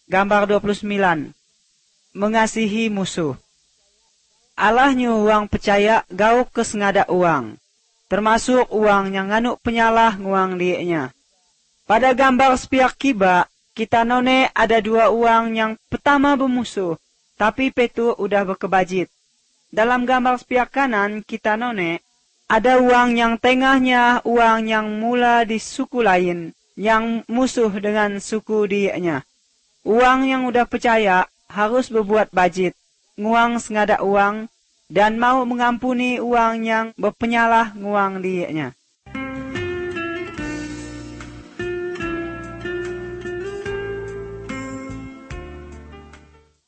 Gambar 29. Mengasihi musuh. Allah nyu uang percaya gauk kesengada uang, termasuk uang yang nganuk penyalah nguang dieknya. Pada gambar sepiak kiba, kita none ada dua uang yang pertama bermusuh, tapi petu udah berkebajit. Dalam gambar sepiak kanan, kita none ada uang yang tengahnya uang yang mula di suku lain, yang musuh dengan suku dieknya. Uang yang udah percaya harus berbuat bajit, nguang sengada uang, dan mau mengampuni uang yang berpenyalah nguang dieknya.